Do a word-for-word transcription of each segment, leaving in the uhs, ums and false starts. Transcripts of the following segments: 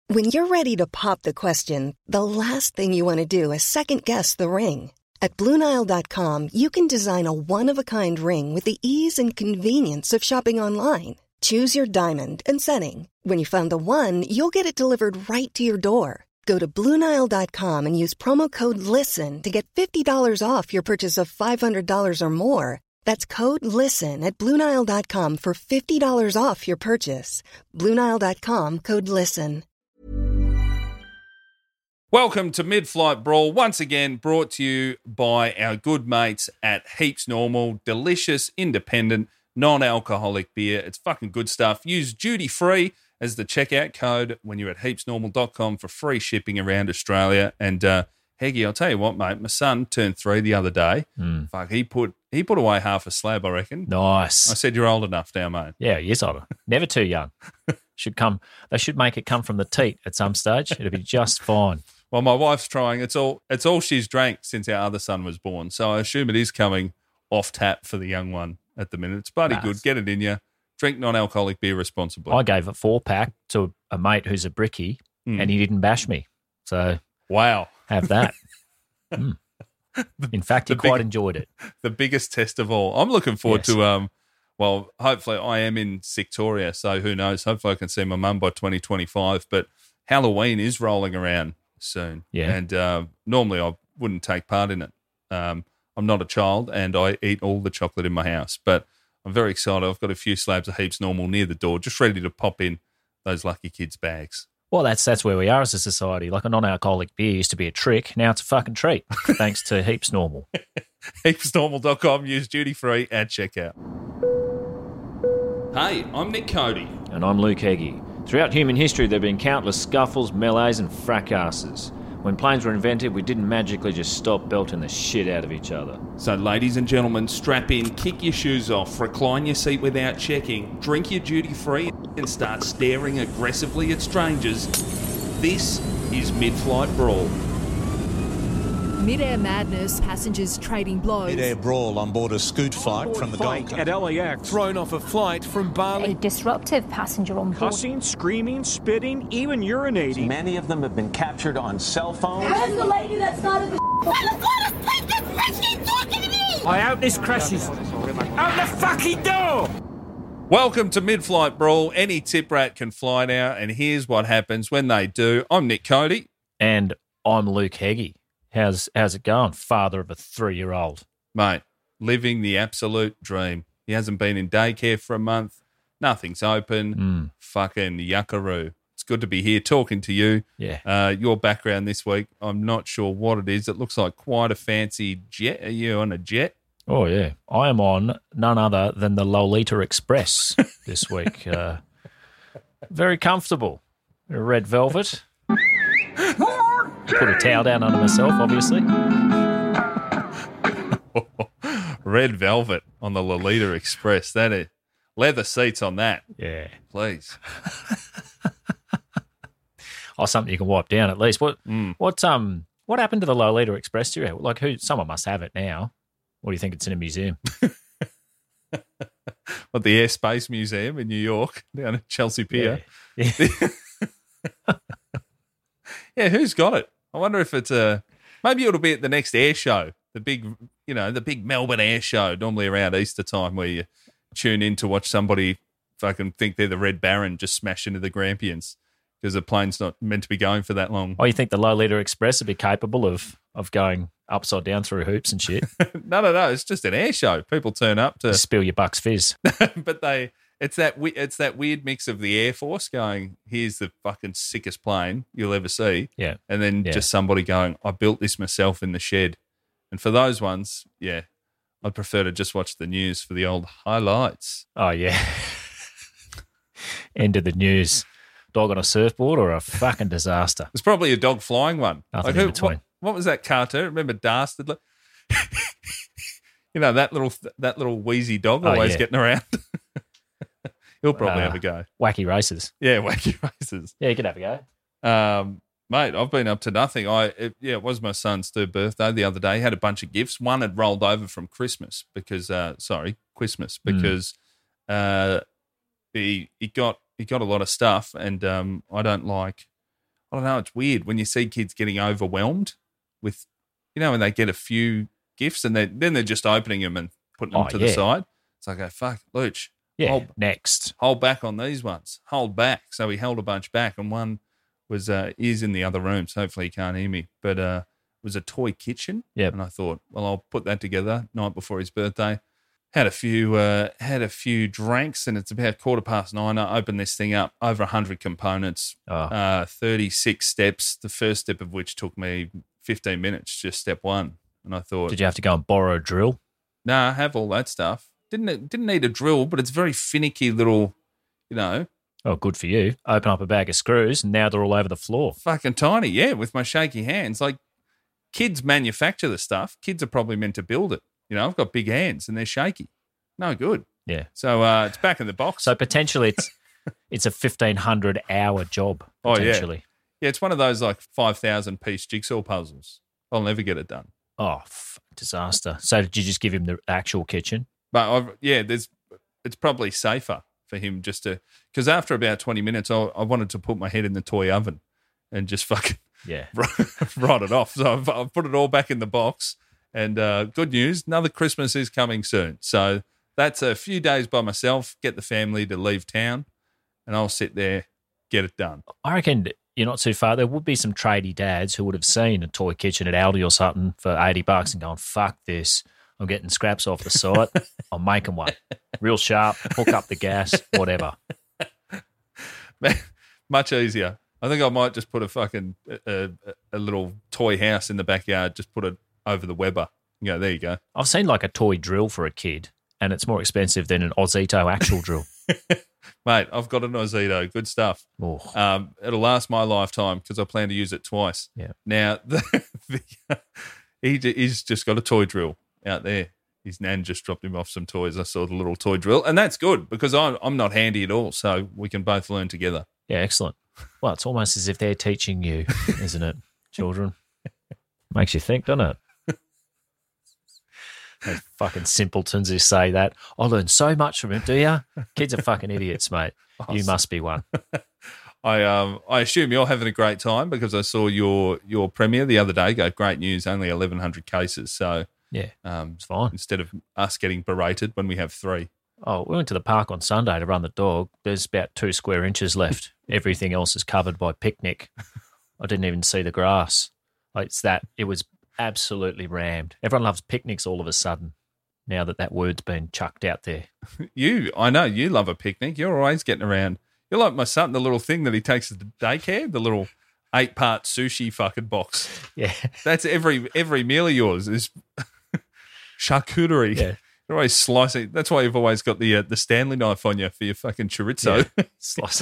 When you're ready to pop the question, the last thing you want to do is second-guess the ring. At Blue Nile dot com, you can design a one-of-a-kind ring with the ease and convenience of shopping online. Choose your diamond and setting. When you find the one, you'll get it delivered right to your door. Go to Blue Nile dot com and use promo code LISTEN to get fifty dollars off your purchase of five hundred dollars or more. That's code LISTEN at Blue Nile dot com for fifty dollars off your purchase. Blue Nile dot com, code LISTEN. Welcome to Mid-Flight Brawl, once again brought to you by our good mates at Heaps Normal. Delicious, independent, non-alcoholic beer. It's fucking good stuff. Use duty-free as the checkout code when you're at heaps normal dot com for free shipping around Australia. And uh, Heggy, I'll tell you what, mate, my son turned three the other day. Mm. Fuck, he put he put away half a slab, I reckon. Nice. I said, you're old enough now, mate. Yeah, yes, older. Never too young. Should come. They should make it come from the teat at some stage. It'll be just fine. Well, my wife's trying. It's all it's all she's drank since our other son was born. So I assume it is coming off tap for the young one at the minute. It's bloody Nice. good. Get it in you. Drink non-alcoholic beer responsibly. I gave a four-pack to a mate who's a brickie, Mm. and he didn't bash me. So Wow. have that. Mm. In fact, he the quite big- enjoyed it. The biggest test of all. I'm looking forward Yes. to, um, well, hopefully I am in Victoria, so who knows? Hopefully I can see my mum by twenty twenty-five. But Halloween is rolling around soon. Yeah. And uh, normally I wouldn't take part in it. Um, I'm not a child and I eat all the chocolate in my house. But I'm very excited. I've got a few slabs of Heaps Normal near the door, just ready to pop in those lucky kids' bags. Well, that's that's where we are as a society. Like a non-alcoholic beer used to be a trick. Now it's a fucking treat, thanks to Heaps Normal. heaps normal dot com. Use duty-free at checkout. Hey, I'm Nick Cody. And I'm Luke Heggie. Throughout human history, there have been countless scuffles, melees and fracasses. When planes were invented, we didn't magically just stop belting the shit out of each other. So, ladies and gentlemen, strap in, kick your shoes off, recline your seat without checking, drink your duty-free and start staring aggressively at strangers. This is Mid-Flight Brawl. Mid-air madness, passengers trading blows. Mid-air brawl on board a Scoot flight from the Gold Coast. At L A X. Thrown off a flight from Bali. A disruptive passenger on board. Cussing, screaming, spitting, even urinating. Many of them have been captured on cell phones. Where's the lady that started the I hope this crashes. Out the fucking door! Welcome to Mid-Flight Brawl. Any tip rat can fly now, and here's what happens when they do. I'm Nick Cody. And I'm Luke Heggie. How's how's it going, father of a three-year-old? Mate, living the absolute dream. He hasn't been in daycare for a month. Nothing's open. Mm. Fucking yuckaroo. It's good to be here talking to you. Yeah. Uh, your background this week, I'm not sure what it is. It looks like quite a fancy jet. Are you on a jet? Oh, yeah. I am on none other than the Lolita Express this week. Uh, very comfortable. Red velvet. Put a towel down under myself, obviously. Red velvet on the Lolita Express. That is leather seats on that. Yeah. Please. Or something you can wipe down at least. What Mm. what um what happened to the Lolita Express? Do you reckon? Like who? Someone must have it now. Or do you think it's in a museum? What, the Airspace Museum in New York, down at Chelsea Pier? Yeah. Yeah. Yeah, who's got it? I wonder if it's a. Maybe it'll be at the next air show, the big, you know, the big Melbourne air show, normally around Easter time, where you tune in to watch somebody fucking think they're the Red Baron just smash into the Grampians because the plane's not meant to be going for that long. Oh, you think the Lolita Express would be capable of of going upside down through hoops and shit? No, no, no. It's just an air show. People turn up to Spill your bucks fizz. but they. It's that we- it's that weird mix of the Air Force going, here's the fucking sickest plane you'll ever see. Yeah. And then Yeah. just somebody going, I built this myself in the shed. And for those ones, yeah, I'd prefer to just watch the news for the old highlights. Oh, yeah. End of the news. Dog on a surfboard or a fucking disaster. It's probably a dog flying one. Nothing who- in between. What, what was that cartoon? Remember Dastard? You know, that little that little wheezy dog Oh, always yeah. getting around. He'll probably Uh, have a go. Wacky races. Yeah, wacky races. Yeah, you could have a go. Um, mate, I've been up to nothing. I it, yeah, it was my son's third birthday the other day. He had a bunch of gifts. One had rolled over from Christmas because, uh, sorry, Christmas because uh, he he got he got a lot of stuff, and um, I don't like I don't know, it's weird when you see kids getting overwhelmed with, you know, when they get a few gifts and they then they're just opening them and putting them Oh, to yeah. the side. It's like, oh, fuck, Luch, Yeah, hold, next. hold back on these ones. Hold back. So he held a bunch back and one was, uh, is in the other room. So hopefully he can't hear me. But uh, it was a toy kitchen. Yep. And I thought, well, I'll put that together night before his birthday. Had a few, uh, had a few drinks, and it's about quarter past nine. I opened this thing up, over a hundred components, Oh. uh, thirty-six steps. The first step of which took me fifteen minutes, just step one. And I thought, Did you have to go and borrow a drill? nah, I have all that stuff. Didn't didn't need a drill, but it's very finicky little, you know, Oh, good for you. Open up a bag of screws, and now they're all over the floor. fucking tiny. Yeah, with my shaky hands. Like kids manufacture the stuff. Kids are probably meant to build it. You know, I've got big hands and they're shaky. No good. Yeah. So uh, it's back in the box. So potentially it's it's a fifteen hundred hour job, Oh, yeah. potentially. Yeah, it's one of those like five thousand piece jigsaw puzzles. I'll never get it done. Oh, f- disaster. So did you just give him the actual kitchen? But I've, yeah, there's it's probably safer for him just to, because after about twenty minutes, I, I wanted to put my head in the toy oven and just fucking Yeah. write it off. So I've, I've put it all back in the box. And uh, good news, another Christmas is coming soon. So that's a few days by myself, get the family to leave town, and I'll sit there, get it done. I reckon you're not too far. There would be some tradie dads who would have seen a toy kitchen at Aldi or something for eighty bucks and going, fuck this. I'm getting scraps off the site. I'm making one. Real sharp, hook up the gas, whatever. Much easier. I think I might just put a fucking a, a, a little toy house in the backyard, just put it over the Weber. You go, there you go. I've seen like a toy drill for a kid, and it's more expensive than an Ozito actual drill. Mate, I've got an Ozito. Good stuff. Oh. Um, it'll last my lifetime because I plan to use it twice. Yeah. Now, the, the, he, he's just got a toy drill out there. His nan just dropped him off some toys. I saw the little toy drill, and that's good because I'm, I'm not handy at all, so we can both learn together. Yeah, excellent. Well, it's almost as if they're teaching you, isn't it, children? Makes you think, doesn't it? Those fucking simpletons who say that. I learned so much from him, do you? Kids are fucking idiots, mate. You must be one. I um I assume you're having a great time because I saw your your premiere the other day. Go, great news, only eleven hundred cases. So Yeah, um, it's fine. instead of us getting berated when we have three. Oh, we went to the park on Sunday to run the dog. There's about two square inches left. Everything else is covered by picnic. I didn't even see the grass. Like, it's that. It was absolutely rammed. Everyone loves picnics all of a sudden now that that word's been chucked out there. You, I know you love a picnic. You're always getting around. You're like my son, the little thing that he takes to the daycare, the little eight-part sushi fucking box. Yeah. That's every every meal of yours is charcuterie. Yeah. You're always slicing. That's why you've always got the uh, the Stanley knife on you for your fucking chorizo. Yeah. Slice.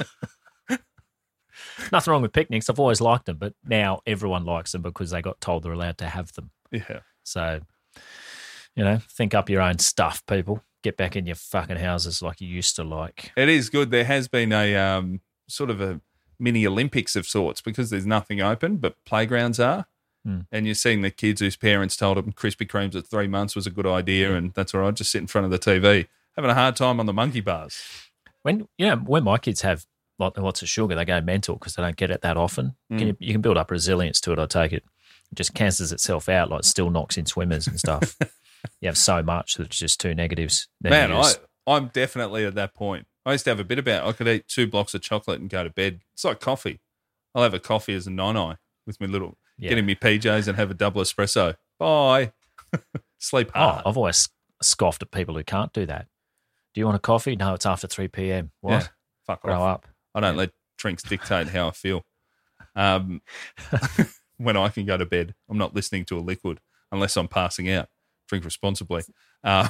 Nothing wrong with picnics. I've always liked them, but now everyone likes them because they got told they're allowed to have them. Yeah. So, you know, think up your own stuff, people. Get back in your fucking houses like you used to like. It is good. There has been a um, sort of a mini Olympics of sorts because there's nothing open, but playgrounds are. Mm. And you're seeing the kids whose parents told them Krispy Kremes at three months was a good idea, and that's all right. Just sit in front of the T V, having a hard time on the monkey bars. When you know when my kids have lots of sugar, they go mental because they don't get it that often. Mm. Can you, you can build up resilience to it. I take it. It just cancels itself out, like still knocks in swimmers and stuff. You have so much that it's just two negatives. Man, I, negatives. I'm definitely at that point. I used to have a bit about it. I could eat two blocks of chocolate and go to bed. It's like coffee. I'll have a coffee as a nine-eye with my little, Yeah. get in my P Js and have a double espresso. Bye. Sleep Oh, hard. I've always scoffed at people who can't do that. Do you want a coffee? No, it's after three p.m. What? Yeah, fuck Grow off. up. I don't let drinks dictate how I feel. Um, when I can go to bed, I'm not listening to a liquid unless I'm passing out. Drink responsibly. Uh,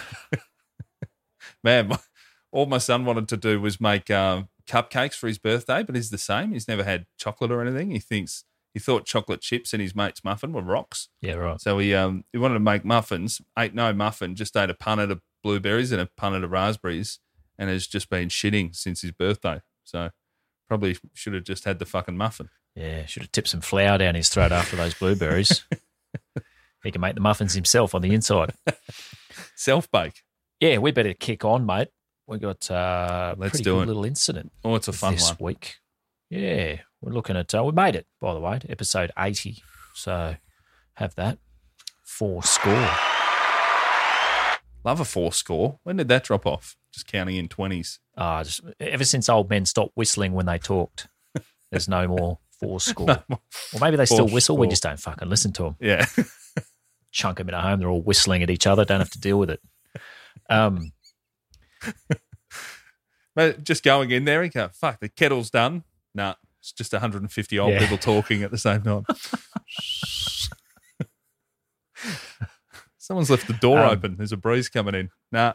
man, my, all my son wanted to do was make uh, cupcakes for his birthday, but he's the same. He's never had chocolate or anything. He thinks he thought chocolate chips in his mate's muffin were rocks. Yeah, right. So he um he wanted to make muffins. Ate no muffin. Just ate a punnet of blueberries and a punnet of raspberries, and has just been shitting since his birthday. So probably should have just had the fucking muffin. Yeah, should have tipped some flour down his throat after those blueberries. He can make the muffins himself on the inside. Self bake. Yeah, we better kick on, mate. We got uh, a Let's pretty do good it. little incident Oh, it's a fun this one. week. Yeah, we're looking at, uh, we made it, by the way, to episode eighty. So have that. Four score. Love a four score. When did that drop off? Just counting in twenties. Uh, just, ever since old men stopped whistling when they talked, there's no more four score. No more. Or maybe they still whistle. Score. We just don't fucking listen to them. Yeah. Chunk them in at home. They're all whistling at each other. Don't have to deal with it. Um, But just going in there and go, fuck, the kettle's done. Nah, it's just one hundred fifty old Yeah. people talking at the same time. Someone's left the door Um, open. There's a breeze coming in. Nah.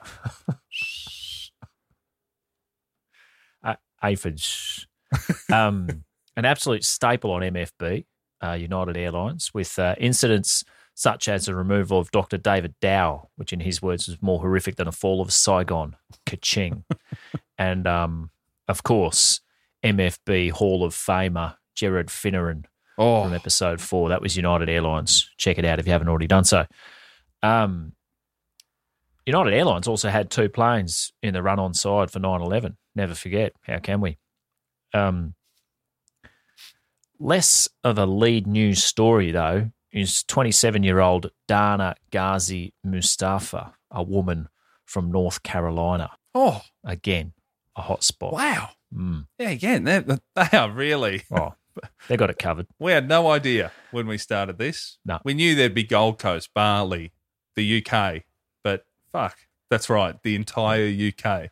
A- aphids. Um, an absolute staple on M F B, uh, United Airlines, with uh, incidents such as the removal of Doctor David Dow, which in his words was more horrific than a fall of Saigon, ka-ching. And, um, of course, M F B Hall of Famer Gerard Finneran Oh, from episode four. That was United Airlines. Check it out if you haven't already done so. Um, United Airlines also had two planes in the run-on side for nine eleven. Never forget. How can we? Um, less of a lead news story, though, is twenty-seven-year-old Dana Ghazi Mustafa, a woman from North Carolina. oh, Again, a hot spot. wow. Mm. Yeah, again, they they are really. Oh, they got it covered. We had no idea when we started this. No. We knew there'd be Gold Coast, Bali, the U K, but fuck, that's right, the entire U K.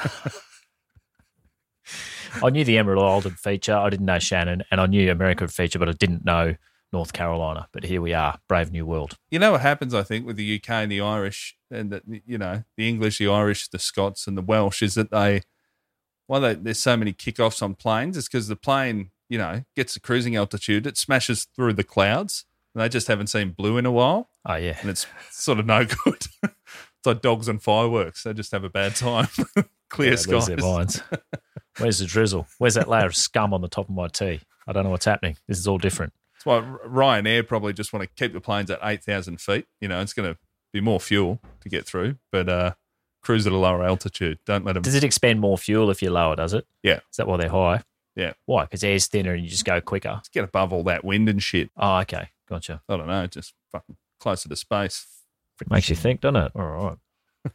I knew the Emerald Isle would feature. I didn't know Shannon, and I knew America would feature, but I didn't know North Carolina. But here we are, brave new world. You know what happens, I think, with the U K and the Irish, and that, you know, the English, the Irish, the Scots, and the Welsh, is that they, why they, there's so many kickoffs on planes is because the plane, you know, gets to cruising altitude, it smashes through the clouds, and they just haven't seen blue in a while, Oh, yeah. and it's sort of no good. It's like dogs and fireworks; they just have a bad time. Clear Yeah, they lose skies. their minds. Where's the drizzle? Where's that layer of scum on the top of my tea? I don't know what's happening. This is all different. That's why Ryanair probably just want to keep the planes at eight thousand feet. You know, it's going to be more fuel to get through, but uh, cruise at a lower altitude. Don't let them. Does it expend more fuel if you're lower, does it? Yeah. Is that why they're high? Yeah. Why? Because air's thinner and you just go quicker. Let's get above all that wind and shit. Oh, okay. Gotcha. I don't know, just fucking closer to space. Makes you think, doesn't it? All right.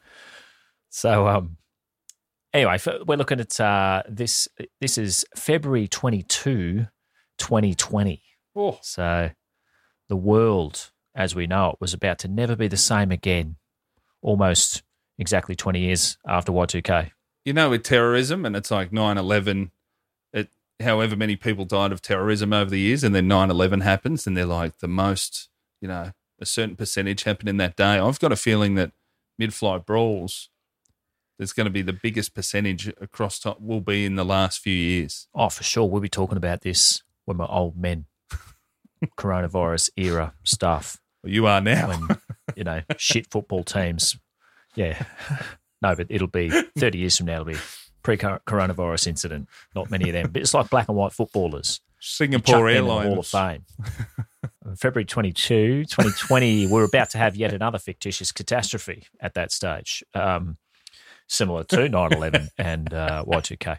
So, um, anyway, we're looking at uh, this. This is February twenty-second, twenty twenty. Oh. So the world, as we know it, was about to never be the same again, almost exactly twenty years after Y two K. You know, with terrorism, and it's like nine eleven, it, however many people died of terrorism over the years, and then nine eleven happens, and they're like the most, you know, a certain percentage happened in that day. I've got a feeling that mid-flight brawls, there's going to be the biggest percentage across top will be in the last few years. Oh, for sure. We'll be talking about this when we're old men. Coronavirus era stuff. Well, you are now. When, you know, shit football teams. Yeah. No, but it'll be thirty years from now, it'll be pre-coronavirus incident. Not many of them. But it's like black and white footballers. Singapore Airlines. Hall of Fame. February twenty-second, twenty twenty, we're about to have yet another fictitious catastrophe at that stage, um, similar to nine eleven and uh, Y two K.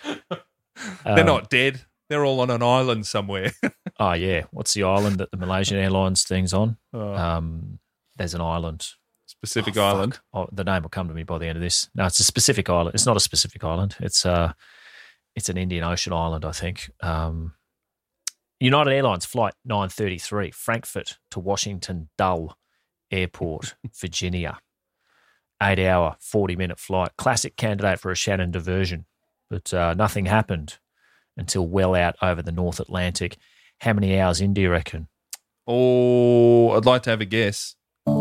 They're Um, not dead. They're all on an island somewhere. Oh, yeah. What's the island that the Malaysian Airlines thing's on? Oh. Um, there's an island. Specific Oh, island. fuck. Oh, the name will come to me by the end of this. No, it's a specific island. It's not a specific island. It's uh, it's an Indian Ocean island, I think. Um, United Airlines Flight nine thirty-three, Frankfurt to Washington Dulles Airport, Virginia. Eight-hour, forty-minute flight. Classic candidate for a Shannon diversion. But uh, nothing happened until well out over the North Atlantic. How many hours in do you reckon? Oh, I'd like to have a guess.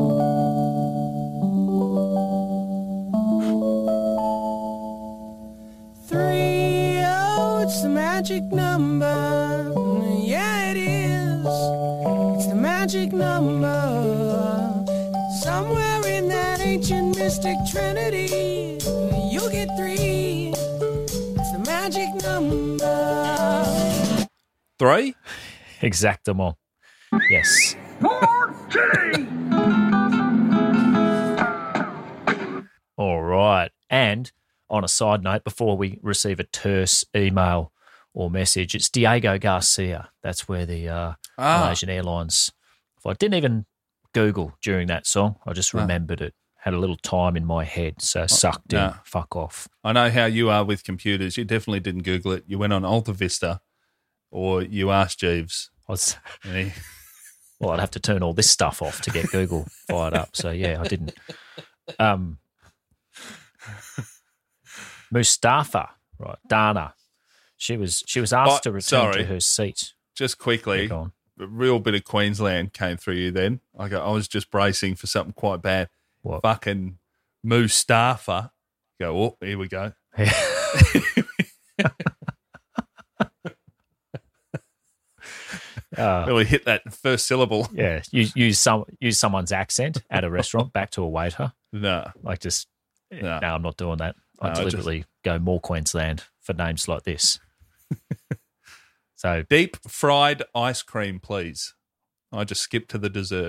Three, oh, it's the magic number. Yeah, it is. It's the magic number. Somewhere in that ancient mystic trinity, you'll get three. It's the magic number. Three? Exactement. Yes. All right. And on a side note, before we receive a terse email or message. It's Diego Garcia. That's where the uh, Ah. Malaysian Airlines I didn't even Google during that song. I just No. remembered it. Had a little time in my head, so sucked in. no. Fuck off. I know how you are with computers. You definitely didn't Google it. You went on Alta Vista or you asked Jeeves. I was, And he, well, I'd have to turn all this stuff off to get Google fired up. So, yeah, I didn't. Um, Mustafa, right, Dana. She was she was asked Oh, to return sorry. to her seat. just quickly, Yeah, go on. a real bit of Queensland came through you then. Like I was just bracing for something quite bad. What? Fucking Mustafa. Go, oh, here we go. Uh, Really hit that first syllable. yeah, use use some use someone's accent at a restaurant back to a waiter. No. Like just No. no, I'm not doing that. I No, I just- deliberately go more Queensland for names like this. So Deep fried ice cream, please. I just skipped to the dessert.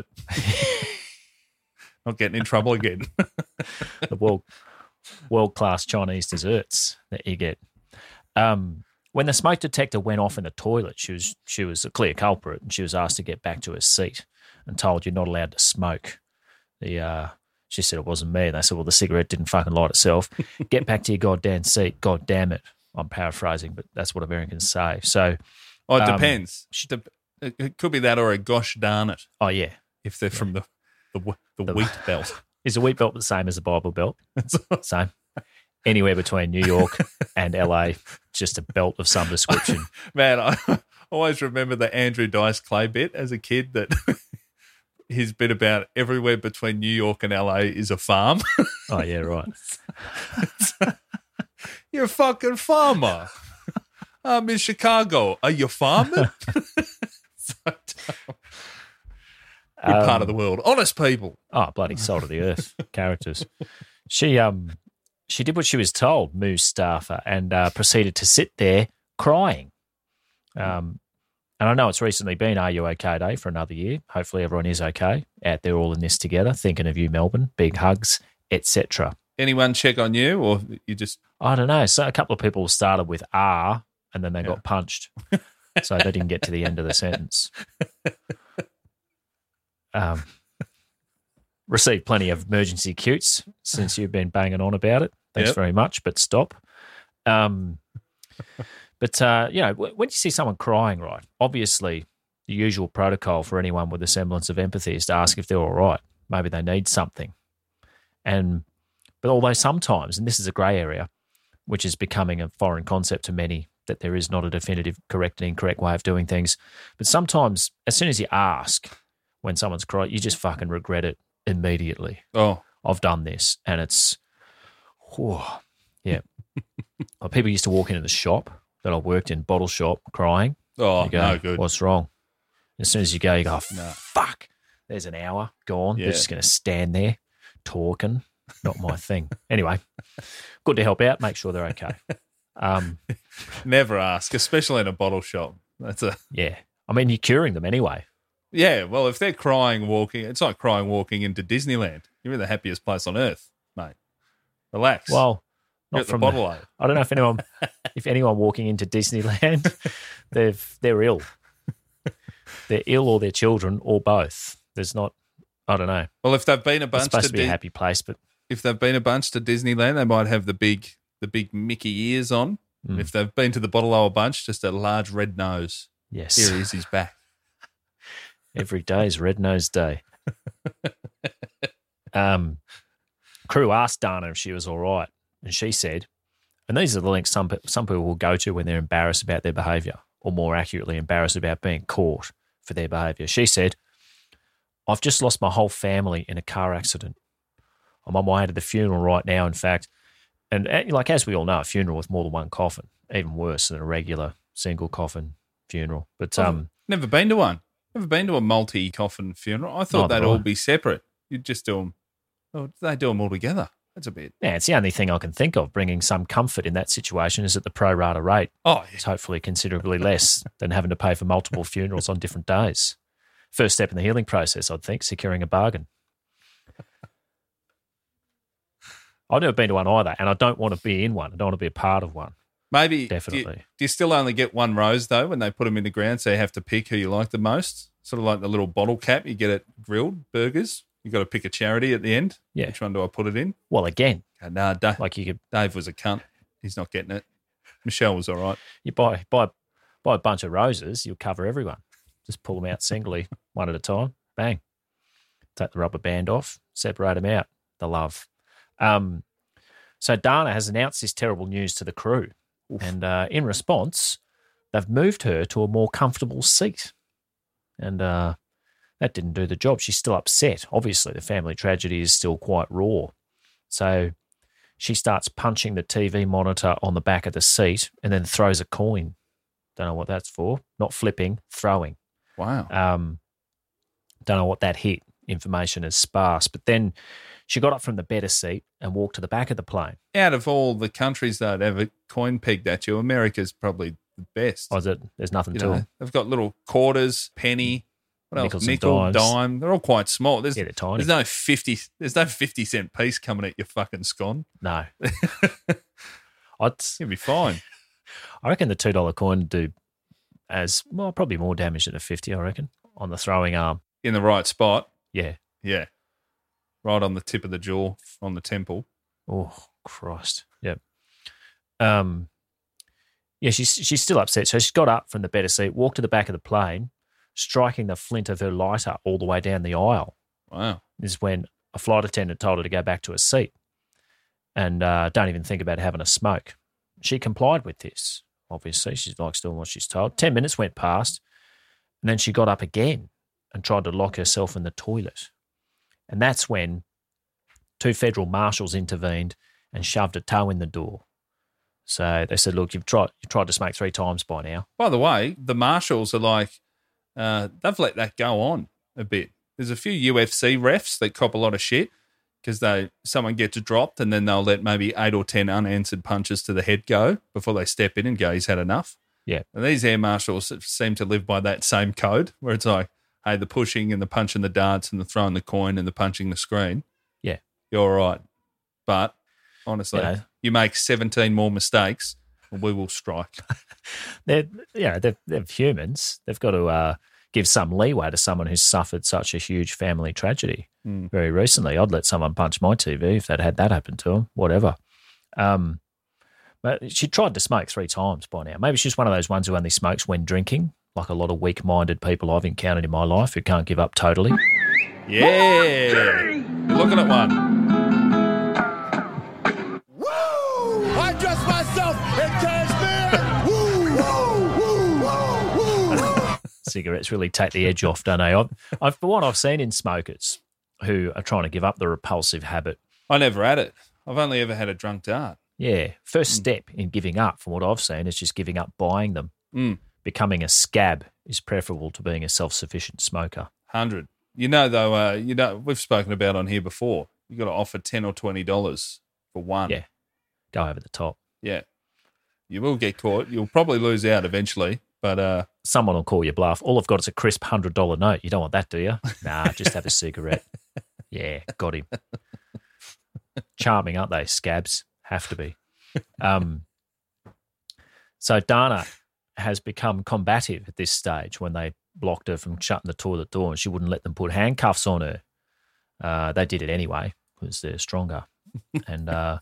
Not getting in trouble again. the world world class Chinese desserts that you get. Um, when the smoke detector went off in the toilet, she was she was a clear culprit, and she was asked to get back to her seat and told you're not allowed to smoke. The uh, she said it wasn't me, and they said, well, the cigarette didn't fucking light itself. Get back to your goddamn seat. God damn it. I'm paraphrasing, but that's what Americans say. So, Oh, it Um, depends. Dep- It it could be that or a gosh darn it oh yeah, if they're from the the, wh- the wheat belt. is the wheat belt the same as the Bible Belt? Same. Anywhere between New York and L A, just a belt of some description. Man, I always remember the Andrew Dice Clay bit as a kid that his bit about everywhere between New York and L A is a farm. Oh yeah, right. You're a fucking farmer. I'm in Chicago. Are you farming? So dumb. Good Um, part of the world. Honest people. Oh, bloody salt of the earth characters. She um she did what she was told, Mustafa, and uh, proceeded to sit there crying. Um, and I know it's recently been Are You OK Day for another year. Hopefully everyone is okay out there all in this together. Thinking of you, Melbourne. Big hugs, et cetera. Anyone check on you or you just I don't know. So a couple of people started with R and then they got punched. So they didn't get to the end of the sentence. Um, received plenty of emergency cutes since you've been banging on about it. Thanks Yep. very much, but stop. Um, but, uh, you know, w- when you see someone crying, right, obviously the usual protocol for anyone with a semblance of empathy is to ask if they're all right. Maybe they need something. And But although sometimes, and this is a grey area, which is becoming a foreign concept to many, that there is not a definitive correct and incorrect way of doing things. But sometimes, as soon as you ask when someone's crying, you just fucking regret it immediately. oh I've done this, and it's, whew, yeah. Well, people used to walk into the shop that I worked in, bottle shop, crying. oh You go, no good. What's wrong? As soon as you go, you go, No. fuck. There's an hour gone. Yeah. They're just going to stand there talking. Not my thing. Anyway, good to help out. Make sure they're okay. Um, Never ask, especially in a bottle shop. That's a yeah. I mean, you're curing them anyway. yeah. Well, if they're crying walking, it's like crying walking into Disneyland. You're in the happiest place on earth, mate. Relax. Well, You're not at the from bottle aid. I don't know if anyone, if anyone walking into Disneyland, they've they're ill. They're ill, or their children, or both. There's not. I don't know. Well, if they've been a It's bunch supposed to to be a Di- happy place, but if they've been a bunch to Disneyland, they might have the big the big Mickey ears on. Mm. If they've been to the Bottle O bunch, just a large red nose. yes, Here he is, he's back. every day is Red Nose Day. um, crew asked Dana if she was all right, and she said, and these are the links some pe- some people will go to when they're embarrassed about their behaviour, or more accurately, embarrassed about being caught for their behaviour. She said, "I've just lost my whole family in a car accident. I'm on my way to the funeral right now, in fact. And uh, like as we all know, a funeral with more than one coffin, even worse than a regular single coffin funeral. But um, Never been to one. Never been to a multi coffin funeral. I thought Neither they'd have all I. be separate. You'd just do them. Oh, they do them all together. That's a bit. yeah, it's the only thing I can think of bringing some comfort in that situation is at the pro rata rate. Oh, yeah. It's hopefully considerably less than having to pay for multiple funerals on different days. First step in the healing process, I'd think, securing a bargain. I've never been to one either, and I don't want to be in one. I don't want to be a part of one. Maybe Definitely. Do you, do you still only get one rose though when they put them in the ground, so you have to pick who you like the most? Sort of like the little bottle cap you get at grilled burgers. You got to pick a charity at the end. Yeah. Which one do I put it in? Well, again, Uh, nah, Dave, like you could Dave was a cunt. He's not getting it. Michelle was all right. you buy buy buy a bunch of roses, you'll cover everyone. Just pull them out singly, one at a time. Bang. Take the rubber band off, separate them out. The love. Um, so Dana has announced this terrible news to the crew. Oof. And uh, in response, they've moved her to a more comfortable seat. And uh, that didn't do the job. She's still upset. Obviously, the family tragedy is still quite raw. So she starts punching the T V monitor on the back of the seat and then throws a coin. Don't know what that's for. Not flipping, throwing. Wow. Um, don't know what that hit. Information is sparse. But then she got up from the better seat and walked to the back of the plane. Out of all the countries that have a coin pegged at you, America's probably the best. Oh, is it? There's nothing You to know, them. They've got little quarters, penny, what else? Nickels and Nickel, dimes. dime. They're all quite small. There's, Yeah, they're tiny. there's no fifty. There's no fifty cent piece coming at your fucking scone. No. I'd, You'll be fine. I reckon the two dollar coin would do as, well, probably more damage than a fifty, I reckon, on the throwing arm. In the right spot. Yeah. Yeah. Right on the tip of the jaw, on the temple. Oh, Christ. Yep. Um, yeah, she's she's still upset. So she's got up from the better seat, walked to the back of the plane, striking the flint of her lighter all the way down the aisle. Wow. This is when a flight attendant told her to go back to her seat and uh, don't even think about having a smoke. She complied with this, obviously. She likes doing what she's told. Ten minutes went past, and then she got up again and tried to lock herself in the toilet. And that's when two federal marshals intervened and shoved a toe in the door. So they said, look, you've tried you've tried to smoke three times by now. By the way, the marshals are like, uh, they've let that go on a bit. There's a few U F C refs that cop a lot of shit because they someone gets dropped and then they'll let maybe eight or ten unanswered punches to the head go before they step in and go, he's had enough. Yeah. And these air marshals seem to live by that same code where it's like, hey, the pushing and the punching the darts and the throwing the coin and the punching the screen. Yeah. You're all right. But honestly, You know. you make seventeen more mistakes and we will strike. They're, you know, they're, they're humans. They've got to uh, give some leeway to someone who's suffered such a huge family tragedy Mm. very recently. I'd let someone punch my T V if they'd had that happen to them, whatever. Um, but she tried to smoke three times by now. Maybe she's one of those ones who only smokes when drinking, like a lot of weak-minded people I've encountered in my life who can't give up totally. Yeah. You're looking at one. I dress myself in cashmere. Woo, woo, woo, woo, woo. Cigarettes really take the edge off, don't they? I've, I've, for what I've seen in smokers who are trying to give up the repulsive habit, I never had it. I've only ever had a drunk dart. yeah, first Mm. step in giving up, from what I've seen, is just giving up buying them. Mm. Becoming a scab is preferable to being a self-sufficient smoker. Hundred. You know, though, uh, you know, we've spoken about on here before. You got to offer ten or twenty dollars for one. Yeah, go over the top. Yeah. You will get caught. You'll probably lose out eventually, but uh, Someone will call you bluff. All I've got is a crisp one hundred dollar note. You don't want that, do you? Nah, just have a cigarette. Yeah, got him. Charming, aren't they, scabs? Have to be. Um, so Dana has become combative at this stage when they blocked her from shutting the toilet door and she wouldn't let them put handcuffs on her. Uh, they did it anyway because they're stronger. And uh,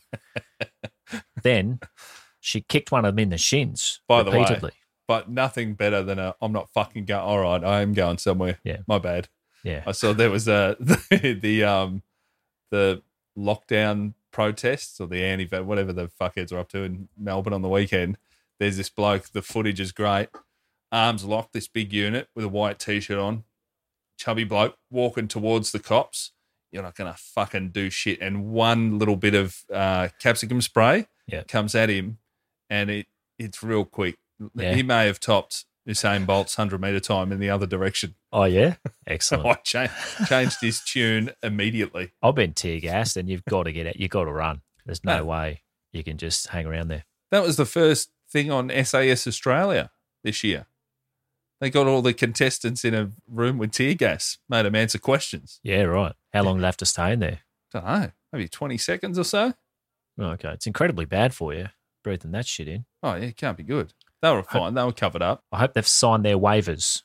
then she kicked one of them in the shins by the repeatedly. way, but nothing better than a, I'm not fucking going, all right, I am going somewhere. Yeah. My bad. Yeah. I saw there was a, the, the, um, the lockdown protests or the anti, whatever the fuckheads are up to in Melbourne on the weekend. There's this bloke, the footage is great. Arms locked, this big unit with a white T-shirt on. Chubby bloke walking towards the cops. You're not going to fucking do shit. And one little bit of uh, capsicum spray yeah. comes at him and it it's real quick. Yeah. He may have topped Usain Bolt's one hundred metre time in the other direction. Oh, yeah? Excellent. I cha- changed his tune immediately. I've been tear gassed and you've got to get out. You've got to run. There's no No. way you can just hang around there. That was the first thing on S A S Australia this year. They got all the contestants in a room with tear gas, made them answer questions. Yeah, right. How long do they have to stay in there? Don't know, maybe twenty seconds or so. Oh, okay. It's incredibly bad for you. breathing that shit in. Oh, yeah, it can't be good. They were fine. They were covered up. I hope they've signed their waivers.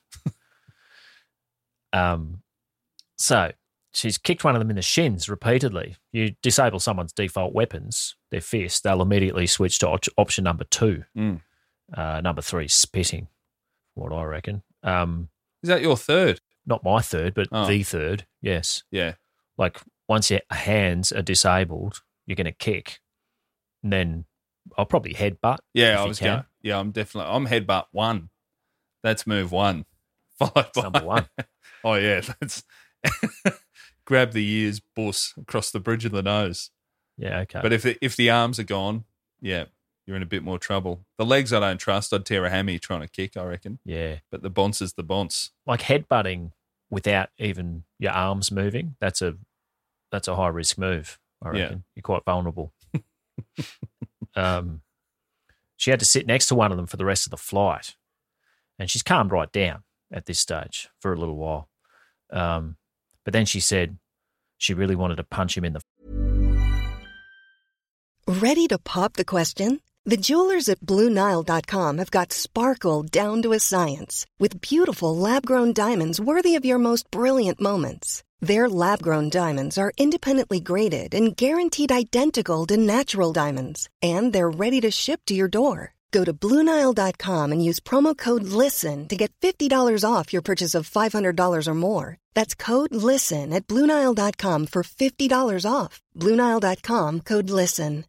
um, so she's kicked one of them in the shins repeatedly. You disable someone's default weapons, their fist, they'll immediately switch to op- option number two. Mm. Uh, number three, spitting, what I reckon. Um, Is that your third? Not my third, but Oh. the third, yes. Yeah. Like once your hands are disabled, you're going to kick. And then I'll probably headbutt. Yeah, if I you was can. going. Yeah, I'm definitely. I'm headbutt one. That's move one. Followed by number one. Oh yeah, that's grab the ears, bus across the bridge of the nose. Yeah, okay. But if the, if the arms are gone, yeah, you're in a bit more trouble. The legs I don't trust. I'd tear a hammy trying to kick, I reckon. Yeah. But the bonce is the bonce. Like headbutting without even your arms moving, that's a that's a high risk move, I Yeah. reckon. You're quite vulnerable. um, she had to sit next to one of them for the rest of the flight. And she's calmed right down at this stage for a little while. Um, but then she said she really wanted to punch him in the Ready to pop the question? The jewelers at Blue Nile dot com have got sparkle down to a science with beautiful lab-grown diamonds worthy of your most brilliant moments. Their lab-grown diamonds are independently graded and guaranteed identical to natural diamonds, and they're ready to ship to your door. Go to Blue Nile dot com and use promo code LISTEN to get fifty dollars off your purchase of five hundred dollars or more. That's code LISTEN at Blue Nile dot com for fifty dollars off. Blue Nile dot com, code LISTEN.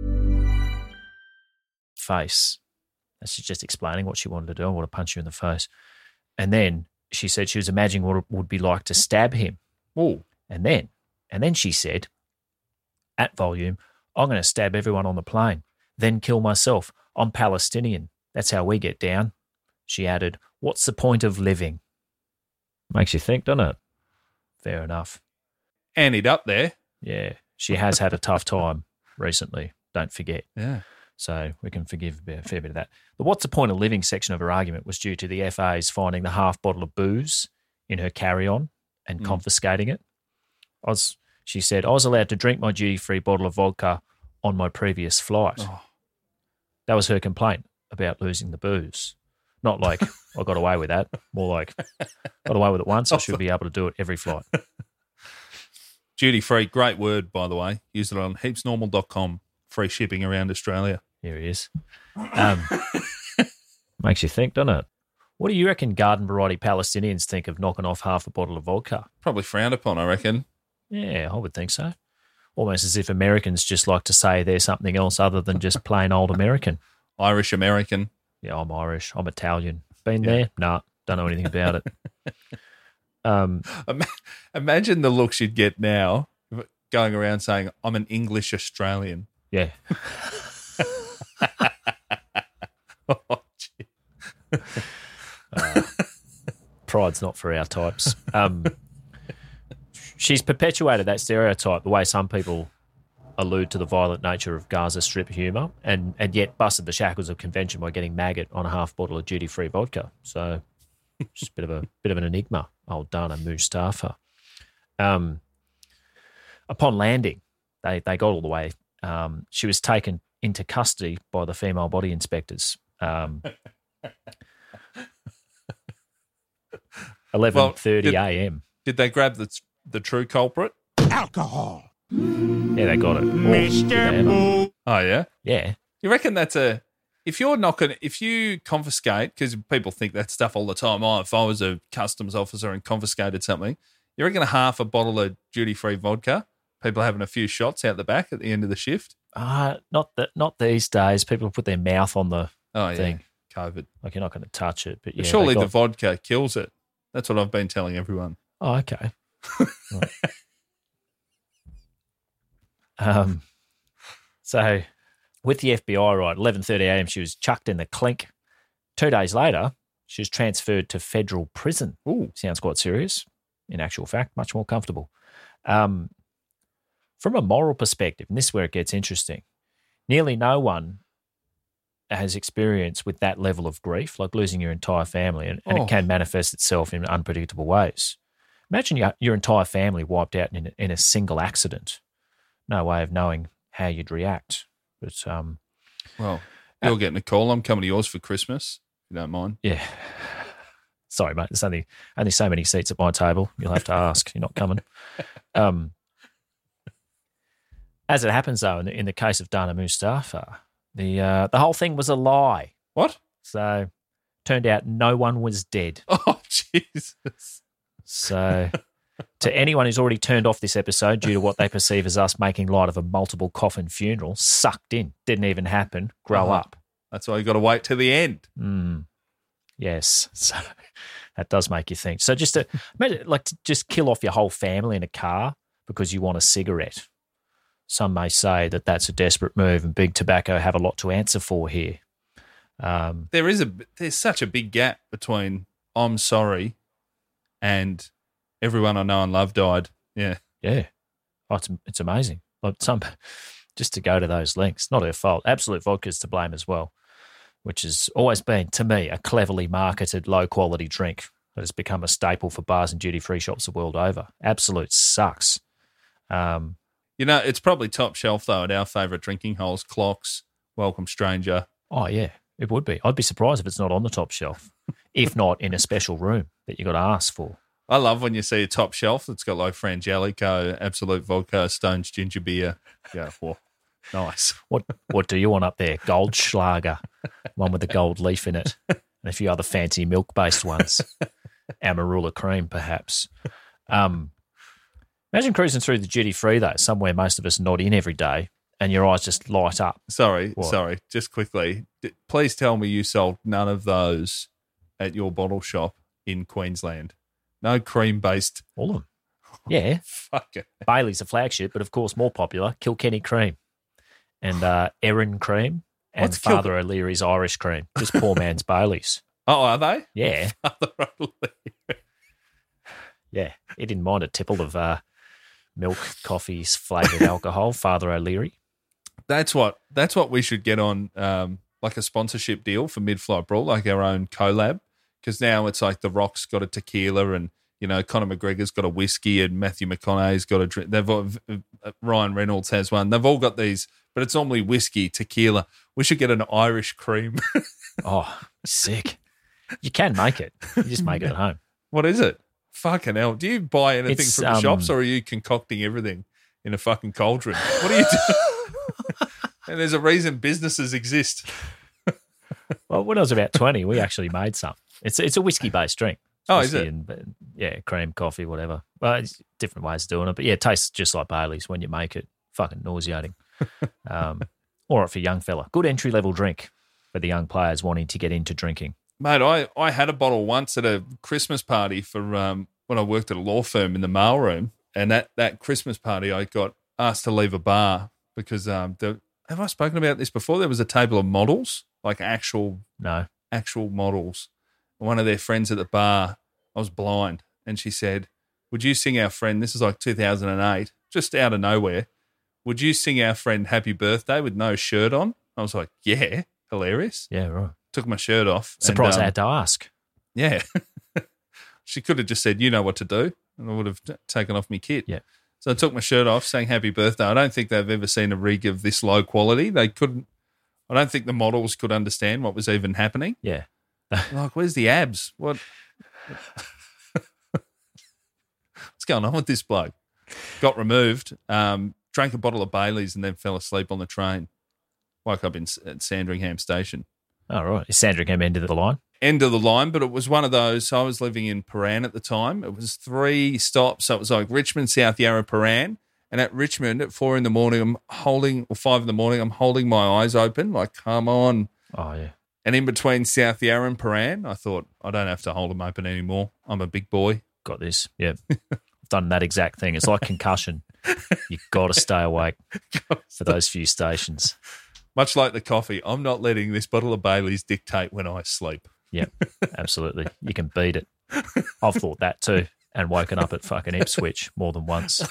face. And she's just explaining what she wanted to do. I want to punch you in the face. And then she said she was imagining what it would be like to stab him. Oh. And then, and then she said, at volume, I'm going to stab everyone on the plane, then kill myself. I'm Palestinian. That's how we get down. She added, what's the point of living? Makes you think, doesn't it? Fair enough. Antied up there. Yeah. She has had a tough time recently. Don't forget. Yeah. So we can forgive a fair bit of that. The what's the point of living section of her argument was due to the F A's finding the half bottle of booze in her carry-on and Mm. confiscating it. I was, she said, I was allowed to drink my duty-free bottle of vodka on my previous flight. Oh. That was her complaint about losing the booze. Not like I got away with that. More like got away with it once. I should be able to do it every flight. Duty free, great word, by the way. Use it on heaps normal dot com. Free shipping around Australia. Here he is. Um, makes you think, doesn't it? What do you reckon garden variety Palestinians think of knocking off half a bottle of vodka? Probably frowned upon, I reckon. Yeah, I would think so. Almost as if Americans just like to say they're something else other than just plain old American. Irish American. Yeah, I'm Irish. I'm Italian. Been yeah. there? Nah, don't know anything about it. um, Imagine the looks you'd get now going around saying, I'm an English Australian. Yeah. oh, gee. uh, pride's not for our types. Um, she's perpetuated that stereotype the way some people allude to the violent nature of Gaza Strip humour and, and yet busted the shackles of convention by getting maggot on a half bottle of duty-free vodka. So just a bit of a bit of an enigma, old Dana Mustafa. Um, upon landing, they, they got all the way. Um, she was taken into custody by the female body inspectors. Um, eleven thirty well, a.m. Did they grab the the true culprit? Alcohol. Yeah, they got it. Mister Boo. Oh, yeah? Yeah. You reckon that's a... If you're not going to... If you confiscate, because people think that stuff all the time, oh, if I was a customs officer and confiscated something, you reckon a half a bottle of duty-free vodka, people having a few shots out the back at the end of the shift? Uh, not that, not these days. People put their mouth on the oh, thing. Yeah. COVID. Like you're not going to touch it. But, yeah, but surely got... the vodka kills it. That's what I've been telling everyone. Oh, okay. Right. Um, so with the F B I, right, eleven thirty a.m. she was chucked in the clink. Two days later, she was transferred to federal prison. Ooh. Sounds quite serious. In actual fact, much more comfortable. Um, from a moral perspective, and this is where it gets interesting, nearly no one has experience with that level of grief, like losing your entire family, and, and oh. it can manifest itself in unpredictable ways. Imagine your, your entire family wiped out in, in a single accident. No way of knowing how you'd react. But um, Well, you're getting a call. I'm coming to yours for Christmas, if you don't mind. Yeah. Sorry, mate. There's only only so many seats at my table. You'll have to ask. You're not coming. Um, as it happens, though, in the, in the case of Dana Mustafa, the uh, the whole thing was a lie. What? So, turned out no one was dead. Oh, Jesus. So, to anyone who's already turned off this episode due to what they perceive as us making light of a multiple coffin funeral, sucked in. Didn't even happen. Grow Uh-huh. up. That's why you got to wait till the end. Mm. Yes. So that does make you think. So just to, imagine, like to just kill off your whole family in a car because you want a cigarette. Some may say that that's a desperate move and Big Tobacco have a lot to answer for here. Um, There is a there's such a big gap between I'm sorry and everyone I know and love died. Yeah. yeah. Oh, it's, it's amazing. Like some, just to go to those lengths, not her fault. Absolute Vodka's to blame as well, which has always been, to me, a cleverly marketed low-quality drink that has become a staple for bars and duty-free shops the world over. Absolute sucks. Um, You know, it's probably top shelf, though, at our favourite drinking holes, Clocks, Welcome Stranger. oh, yeah, it would be. I'd be surprised if it's not on the top shelf, if not in a special room that you got to ask for. I love when you see a top shelf that's got like Frangelico, Absolute Vodka, Stone's Ginger Beer. Yeah, whoa, nice. What What do you want up there? Goldschlager, one with the gold leaf in it, and a few other fancy milk-based ones. Amarula cream, perhaps. Um, imagine cruising through the duty-free, though, somewhere most of us not in every day, and your eyes just light up. Sorry, What? sorry, just quickly. D- Please tell me you sold none of those at your bottle shop in Queensland. No cream-based. All of them. Yeah. Fuck it. Bailey's a flagship, but of course more popular, Kilkenny cream and uh, Erin cream and What's Kil- Father O'Leary's Irish cream. Just poor man's Bailey's. Oh, are they? Yeah. Father O'Leary. Yeah. He didn't mind a tipple of uh, milk, coffees, flavoured alcohol, Father O'Leary. That's what that's what we should get on, um, like a sponsorship deal for Mid-Flight Brawl, like our own collab. Because now it's like The Rock's got a tequila, and you know Conor McGregor's got a whiskey, and Matthew McConaughey's got a drink. They've all, Ryan Reynolds has one. They've all got these, but it's normally whiskey, tequila. We should get an Irish cream. Oh, sick. You can make it. You just make it at home. What is it? Fucking hell! Do you buy anything It's, from the um, shops, or are you concocting everything in a fucking cauldron? What are you doing? And there's a reason businesses exist. Well, when I was about twenty, we actually made some. It's it's a whiskey-based drink. It's Oh, is whiskey it? And, yeah, cream, coffee, whatever. Well, it's different ways of doing it. But yeah, it tastes just like Bailey's when you make it. Fucking nauseating. um, all right for young fella. Good entry-level drink for the young players wanting to get into drinking. Mate, I, I had a bottle once at a Christmas party for um, when I worked at a law firm in the mailroom. And that, that Christmas party, I got asked to leave a bar because, um, the, have I spoken about this before? There was a table of models, like actual No. actual models. One of their friends at the bar, I was blind, and she said, would you sing our friend, this is like two thousand eight, just out of nowhere, would you sing our friend Happy Birthday with no shirt on? I was like, yeah, hilarious. Yeah, right. Took my shirt off. Surprised and, um, I had to ask. Yeah. She could have just said, you know what to do, and I would have t- taken off my kit. Yeah. So I took my shirt off, sang Happy Birthday. I don't think they've ever seen a rig of this low quality. They couldn't, I don't think the models could understand what was even happening. Yeah. Like, where's the abs? What? What's going on with this bloke? Got removed, um, drank a bottle of Bailey's, and then fell asleep on the train. Woke up in at Sandringham Station. Oh, right. Is Sandringham end of the line? End of the line, but it was one of those. I was living in Paran at the time. It was three stops. So it was like Richmond, South Yarra, Paran. And at Richmond at four in the morning, I'm holding, or five in the morning, I'm holding my eyes open, like, come on. Oh, yeah. And in between South Yarra and Paran, I thought, I don't have to hold them open anymore. I'm a big boy. Got this. Yeah. I've done that exact thing. It's like concussion. You've got to stay awake for those few stations. Much like the coffee, I'm not letting this bottle of Bailey's dictate when I sleep. Yeah, absolutely. You can beat it. I've thought that too and woken up at fucking Ipswich more than once.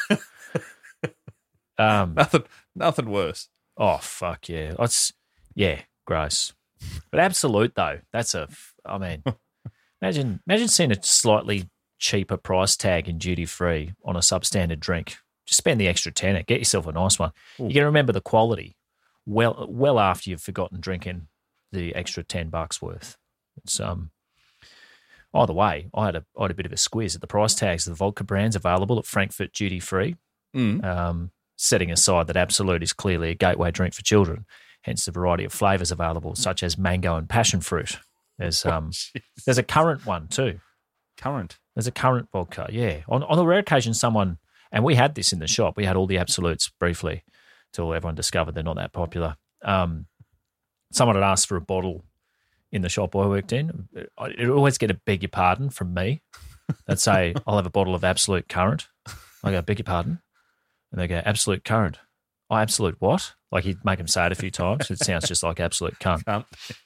Um, Nothing, nothing worse. oh, fuck yeah. It's, yeah, gross. But Absolute, though, that's a, I mean, imagine imagine seeing a slightly cheaper price tag in duty-free on a substandard drink. Just spend the extra tenner. Get yourself a nice one. Ooh. You got to remember the quality. well well after you've forgotten drinking the extra ten bucks worth. It's um. Either way, I had a I had a bit of a squiz at the price tags of the vodka brands available at Frankfurt duty free. Mm. Um, setting aside that Absolute is clearly a gateway drink for children, hence the variety of flavours available, such as mango and passion fruit. There's um, oh, there's a currant one too. Currant. There's a currant vodka, yeah. On on a rare occasion, someone, and we had this in the shop. We had all the Absolutes briefly till everyone discovered they're not that popular. Um, someone had asked for a bottle in the shop I worked in. It always get a beg your pardon from me. They'd say, I'll have a bottle of Absolute Currant. I go, beg your pardon? And they go, Absolute Currant. Oh, Absolute what? Like he'd make them say it a few times. It sounds just like Absolute Cunt. Cunt.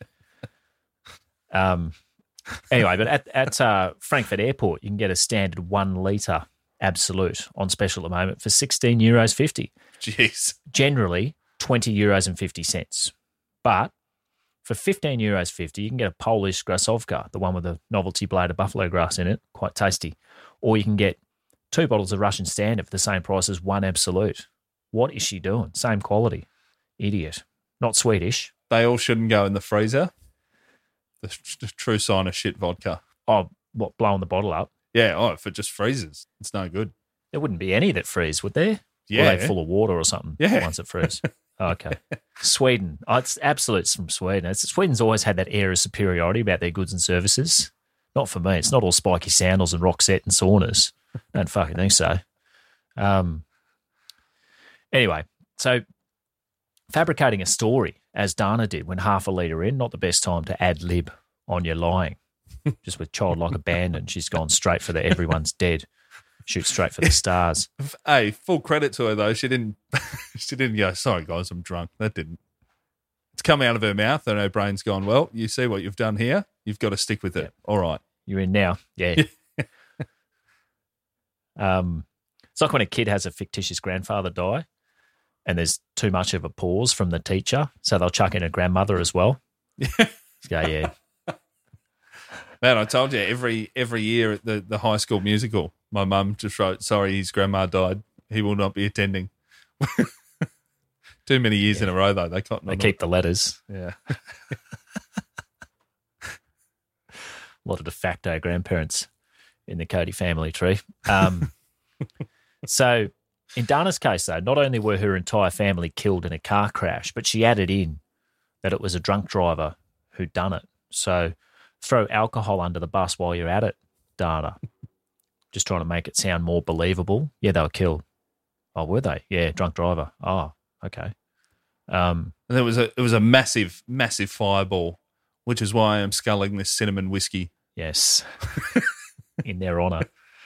um, anyway, but at, at uh, Frankfurt Airport, you can get a standard one litre Absolute on special at the moment for sixteen euros fifty. Jeez. Generally, twenty euros and fifty cents. But for fifteen euros fifty, you can get a Polish Grasovka, the one with the novelty blade of buffalo grass in it, quite tasty. Or you can get two bottles of Russian Standard for the same price as one Absolute. What is she doing? Same quality. Idiot. Not Swedish. They all shouldn't go in the freezer. The, the true sign of shit vodka. Oh, what, blowing the bottle up? Yeah, oh, if it just freezes, it's no good. There wouldn't be any that freeze, would there? Yeah. Or are they full of water or something? Yeah. Once it freeze. Oh, okay. Sweden. Oh, it's Absolute's from Sweden. It's, Sweden's always had that air of superiority about their goods and services. Not for me. It's not all spiky sandals and Roxette and saunas. I don't fucking think so. Um. Anyway, so fabricating a story, as Dana did when half a litre in, not the best time to ad lib on your lying. Just with childlike abandon, she's gone straight for the everyone's dead. Shoot straight for the stars. Hey, full credit to her though. She didn't. She didn't go, sorry guys, I'm drunk. That didn't. It's come out of her mouth, and her brain's gone, well, you see what you've done here. You've got to stick with it. Yep. All right. You're in now. Yeah. um, it's like when a kid has a fictitious grandfather die, and there's too much of a pause from the teacher, so they'll chuck in a grandmother as well. Go, yeah. Man, I told you, every every year at the, the high school musical, my mum just wrote, sorry, his grandma died. He will not be attending. Too many years yeah. in a row, though. They, can't, they keep the letters. Yeah. A lot of de facto grandparents in the Cody family tree. Um, so in Dana's case, though, not only were her entire family killed in a car crash, but she added in that it was a drunk driver who'd done it. So throw alcohol under the bus while you're at it, Dana. Just trying to make it sound more believable. Yeah, they were killed. Oh, were they? Yeah, drunk driver. Oh, okay. Um, and there was a it was a massive, massive fireball, which is why I'm sculling this cinnamon whiskey. Yes, in their honour.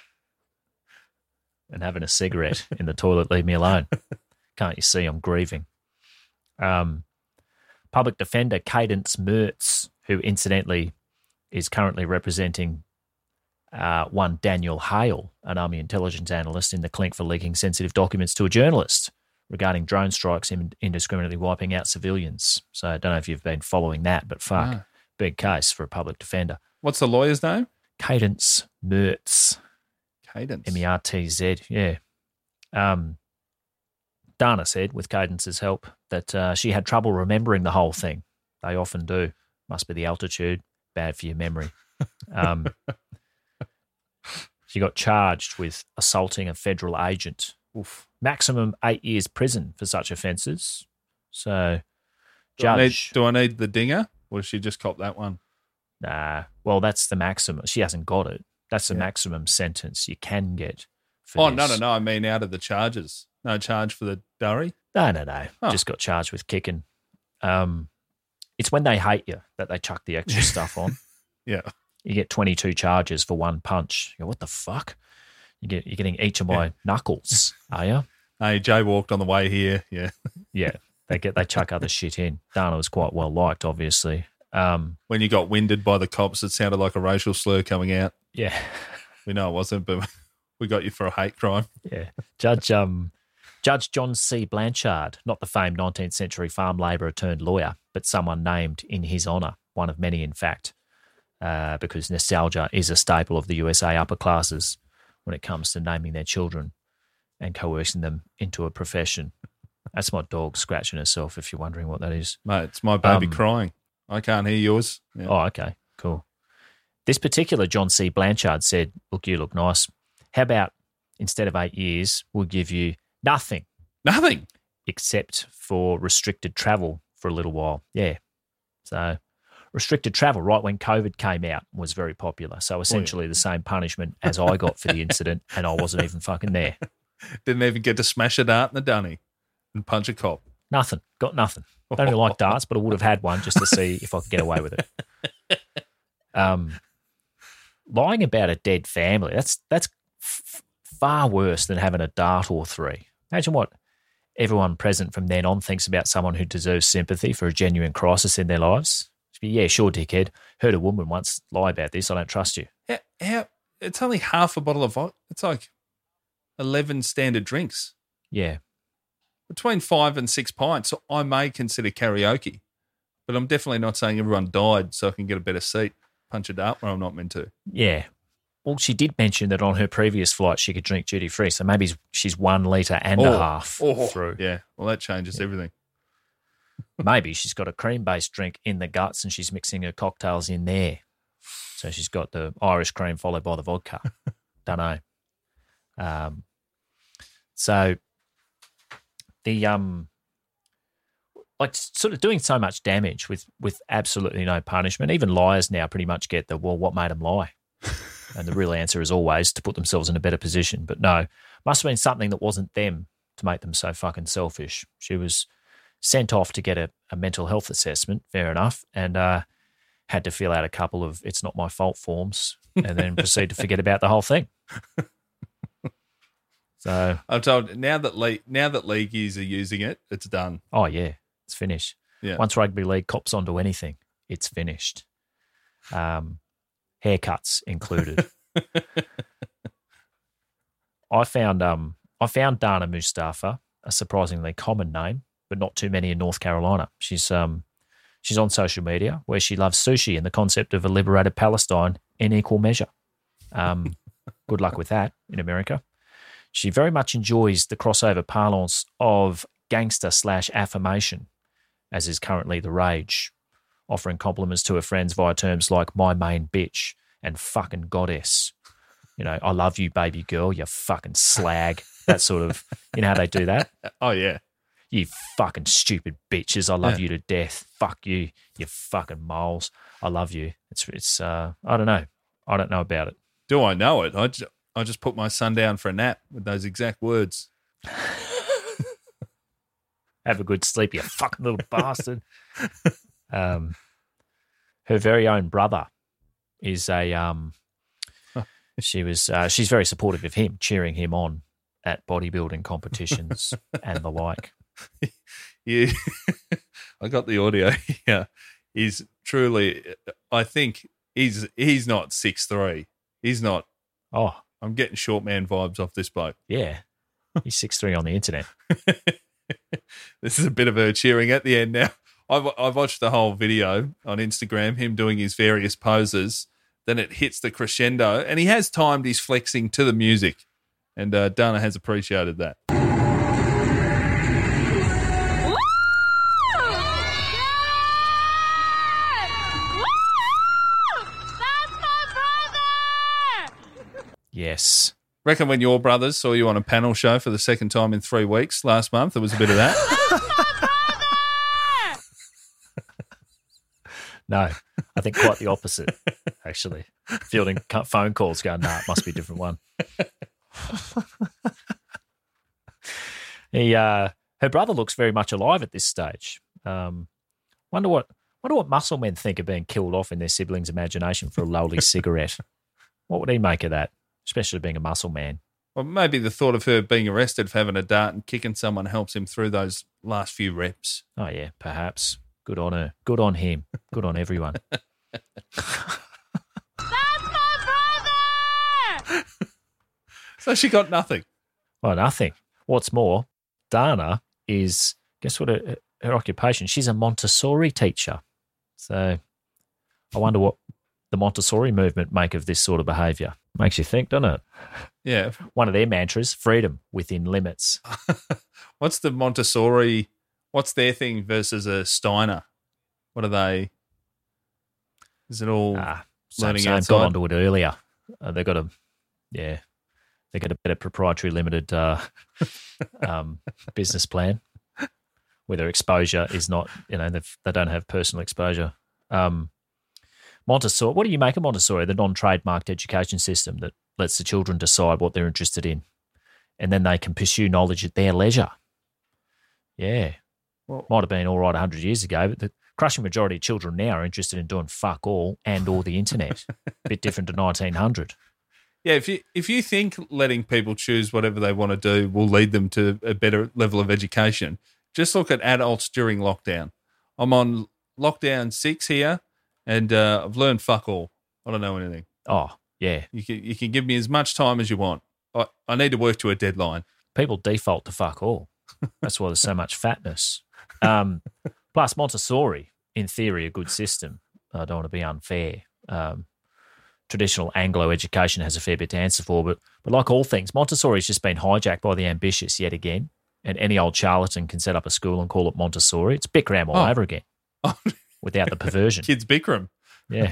And having a cigarette in the toilet. Leave me alone. Can't you see I'm grieving? Um, Public Defender Cadence Mertz, who incidentally is currently representing uh, one Daniel Hale, an Army intelligence analyst in the clink for leaking sensitive documents to a journalist regarding drone strikes and indiscriminately wiping out civilians. So I don't know if you've been following that, but fuck, no. Big case for a public defender. What's the lawyer's name? Cadence Mertz. Cadence. M E R T Z, yeah. Um, Dana said, with Cadence's help, that uh, she had trouble remembering the whole thing. They often do. Must be the altitude. Bad for your memory. Um, she got charged with assaulting a federal agent. Oof. Maximum eight years prison for such offences. So, do I, need, judge. do I need the dinger, or does she just cop that one? Nah. Well, that's the maximum. She hasn't got it. That's the Yeah. maximum sentence you can get. For Oh, this. no, no, no. I mean out of the charges. No charge for the durry? No, no, no. Oh. Just got charged with kicking. Um, it's when they hate you that they chuck the extra stuff on. Yeah. You get twenty-two charges for one punch. You go, what the fuck? You get, you're getting each of my Yeah. knuckles, are you? Hey, Jay walked on the way here. Yeah. Yeah. They get they chuck other shit in. Dana was quite well liked, obviously. Um, When you got winded by the cops, it sounded like a racial slur coming out. yeah. We know it wasn't, but we got you for a hate crime. Yeah. Judge um, Judge John C. Blanchard, not the famed nineteenth century farm labourer turned lawyer, but someone named in his honour, one of many in fact, uh, because nostalgia is a staple of the U S A upper classes when it comes to naming their children and coercing them into a profession. That's my dog scratching herself, if you're wondering what that is. Mate, it's my baby Um, crying. I can't hear yours. Yeah. Oh, okay, cool. This particular John C. Blanchard said, look, you look nice. How about instead of eight years, we'll give you nothing. Nothing? Except for restricted travel for a little while. Yeah. So restricted travel right when COVID came out was very popular. So essentially oh, yeah. the same punishment as I got for the incident, and I wasn't even fucking there. Didn't even get to smash a dart in the dunny and punch a cop. Nothing. Got nothing. Don't really like darts, but I would have had one just to see if I could get away with it. Um, lying about a dead family, that's that's f- far worse than having a dart or three. Imagine what everyone present from then on thinks about someone who deserves sympathy for a genuine crisis in their lives. Yeah, sure, dickhead. Heard a woman once lie about this. I don't trust you. How, how, it's only half a bottle of vodka. It's like eleven standard drinks. Yeah. Between five and six pints, I may consider karaoke. But I'm definitely not saying everyone died so I can get a better seat, punch a dart where I'm not meant to. Yeah. Well, she did mention that on her previous flight she could drink duty-free, so maybe she's one litre and oh, a half oh, through. Yeah, well, that changes yeah. everything. Maybe she's got a cream-based drink in the guts and she's mixing her cocktails in there. So she's got the Irish cream followed by the vodka. Don't know. Um, so the um, like sort of doing so much damage with with absolutely no punishment. Even liars now pretty much get the, well, what made them lie? And the real answer is always to put themselves in a better position. But no, must have been something that wasn't them to make them so fucking selfish. She was sent off to get a, a mental health assessment, fair enough, and uh, had to fill out a couple of it's not my fault forms and then proceed to forget about the whole thing. So I'm told now that le- now that leagueies are using it, it's done. Oh, yeah, it's finished. Yeah. Once rugby league cops onto anything, it's finished. Um, haircuts included. I found um I found Dana Mustafa, a surprisingly common name, but not too many in North Carolina. She's um she's on social media where she loves sushi and the concept of a liberated Palestine in equal measure. Um, good luck with that in America. She very much enjoys the crossover parlance of gangster slash affirmation, as is currently the rage, offering compliments to her friends via terms like my main bitch and fucking goddess. You know, I love you, baby girl, you fucking slag. That sort of, you know how they do that? Oh, yeah. You fucking stupid bitches. I love Yeah. you to death. Fuck you, you fucking moles. I love you. It's, it's. Uh, I don't know. I don't know about it. Do I know it? I just, I just put my son down for a nap with those exact words. Have a good sleep, you fucking little bastard. Um, her very own brother is a. Um, she was. Uh, she's very supportive of him, cheering him on at bodybuilding competitions and the like. Yeah, I got the audio here. He's truly. I think he's he's not six three. He's not. Oh, I'm getting short man vibes off this bloke. Yeah, he's six three on the internet. This is a bit of her cheering at the end now. I've, I've watched the whole video on Instagram, him doing his various poses. Then it hits the crescendo, and he has timed his flexing to the music. And uh, Dana has appreciated that. Yes. Reckon when your brothers saw you on a panel show for the second time in three weeks last month, there was a bit of that. No, I think quite the opposite, actually. Fielding phone calls going, nah, it must be a different one. he, uh, her brother looks very much alive at this stage. Um, wonder what wonder what muscle men think of being killed off in their siblings' imagination for a lowly cigarette. What would he make of that, especially being a muscle man? Well, maybe the thought of her being arrested for having a dart and kicking someone helps him through those last few reps. Oh, yeah, perhaps. Good on her. Good on him. Good on everyone. That's my brother! So she got nothing. Well, nothing. What's more, Dana is, guess what her, her occupation? She's a Montessori teacher. So I wonder what the Montessori movement make of this sort of behaviour. Makes you think, doesn't it? Yeah. One of their mantras, freedom within limits. What's the Montessori, what's their thing versus a Steiner? What are they? Is it all Ah, learning same, outside? got onto it earlier. Uh, they've got a, yeah, they got a better proprietary limited uh, um, business plan where their exposure is not, you know, they don't have personal exposure. Um, Montessori, what do you make of Montessori, the non-trademarked education system that lets the children decide what they're interested in and then they can pursue knowledge at their leisure? Yeah. Well, might have been all right one hundred years ago, but the crushing majority of children now are interested in doing fuck all and or the internet. A bit different to nineteen hundred. Yeah, if you if you think letting people choose whatever they want to do will lead them to a better level of education, just look at adults during lockdown. I'm on lockdown six here, and uh, I've learned fuck all. I don't know anything. Oh, yeah. You can you can give me as much time as you want. I, I need to work to a deadline. People default to fuck all. That's why there's so much fatness. Um, plus, Montessori, in theory, a good system. I don't want to be unfair. Um, traditional Anglo education has a fair bit to answer for, but but like all things, Montessori's just been hijacked by the ambitious yet again. And any old charlatan can set up a school and call it Montessori. It's Bikram all Oh. over again, Oh. without the perversion. Kids Bikram. Yeah.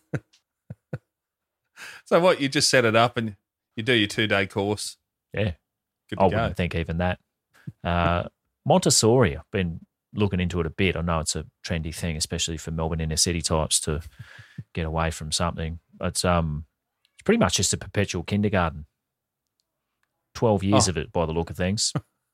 So what? You just set it up and you do your two day course. Yeah. Good to I go. wouldn't think even that. Uh, Montessori, I've been looking into it a bit. I know it's a trendy thing, especially for Melbourne inner city types to get away from something. It's um, it's pretty much just a perpetual kindergarten. Twelve years Oh. of it, by the look of things.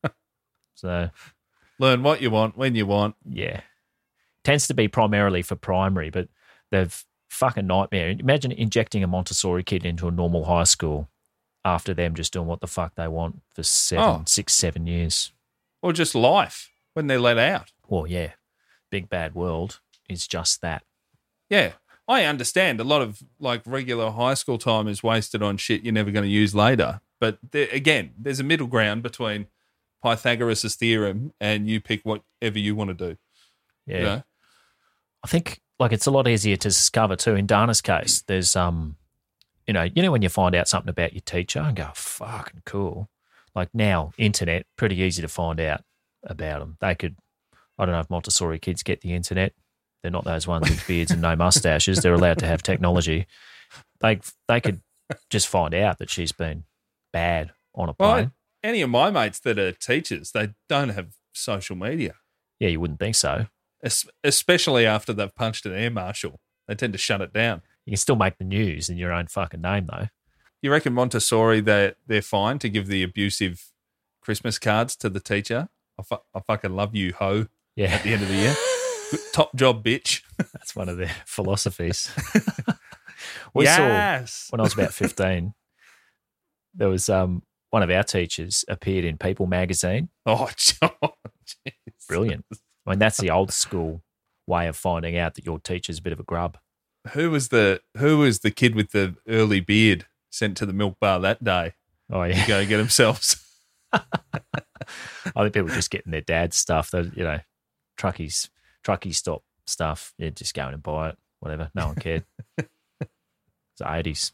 So Learn what you want when you want. yeah, tends to be primarily for primary, but they've fucking nightmare. Imagine injecting a Montessori kid into a normal high school after them just doing what the fuck they want for seven, Oh. six, seven years. Or just life when they're let out. Well, yeah, big bad world is just that. Yeah. I understand a lot of like regular high school time is wasted on shit you're never going to use later. But there, again, there's a middle ground between Pythagoras' theorem and you pick whatever you want to do. Yeah. You know? I think like it's a lot easier to discover too. In Dana's case, there's um, you know, you know when you find out something about your teacher and go, fucking cool. Like now, internet, pretty easy to find out about them. They could, I don't know if Montessori kids get the internet. They're not those ones with beards and no mustaches. They're allowed to have technology. They they could just find out that she's been bad on a plane. Well, any of my mates that are teachers, they don't have social media. Yeah, you wouldn't think so. Es- especially after they've punched an air marshal. They tend to shut it down. You can still make the news in your own fucking name, though. You reckon Montessori, they're, they're fine to give the abusive Christmas cards to the teacher? I, fu- I fucking love you, ho, Yeah, at the end of the year. Good- Top job, bitch. that's one of their philosophies. we yes. saw when I was about fifteen, there was um one of our teachers appeared in People magazine. Oh, John. Jeez. Brilliant. I mean, that's the old school way of finding out that your teacher's a bit of a grub. Who was the Who was the kid with the early beard sent to the milk bar that day Oh to yeah, go get themselves? I think people were just getting their dad's stuff. That you know, truckies, truckie stop stuff. Yeah, just going and buy it. Whatever. No one cared. It's the eighties.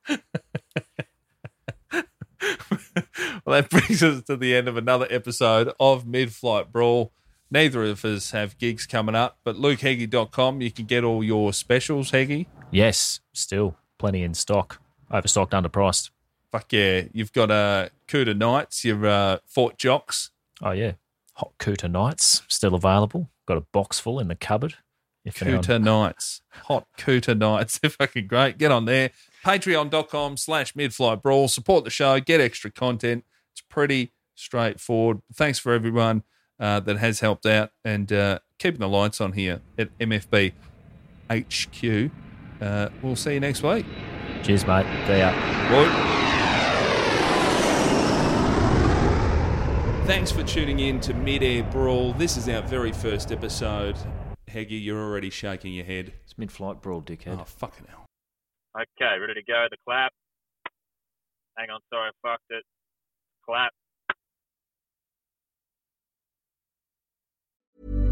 Well, that brings us to the end of another episode of Mid-Flight Brawl. Neither of us have gigs coming up, but luke heggie dot com, you can get all your specials, Heggie. Yes, still plenty in stock. Overstocked, underpriced. Fuck yeah. You've got uh, Cooter Knights, your uh, Fort Jocks. Oh yeah, hot Cooter Nights still available. Got a box full in the cupboard. If anyone- Cooter Knights. Hot Cooter Knights. They're fucking great. Get on there. Patreon.com slash Midflight Brawl. Support the show. Get extra content. It's pretty straightforward. Thanks for everyone uh, that has helped out and uh, keeping the lights on here at M F B H Q. Uh, we'll see you next week. Cheers, mate. See ya. Bye. Thanks for tuning in to Mid-Air Brawl. This is our very first episode. Heggie, you're already shaking your head. It's Mid-Flight Brawl, dickhead. Oh, fucking hell. Okay, ready to go. The clap. Hang on, sorry, I fucked it. Clap.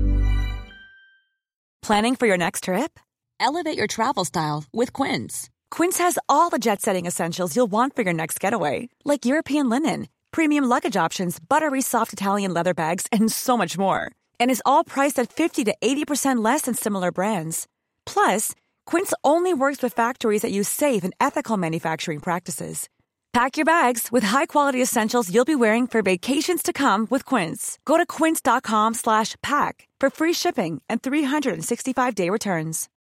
Planning for your next trip? Elevate your travel style with Quince. Quince has all the jet-setting essentials you'll want for your next getaway, like European linen, premium luggage options, buttery soft Italian leather bags, and so much more. And is all priced at fifty to eighty percent less than similar brands. Plus, Quince only works with factories that use safe and ethical manufacturing practices. Pack your bags with high-quality essentials you'll be wearing for vacations to come with Quince. Go to quince.com slash pack for free shipping and three sixty-five day returns.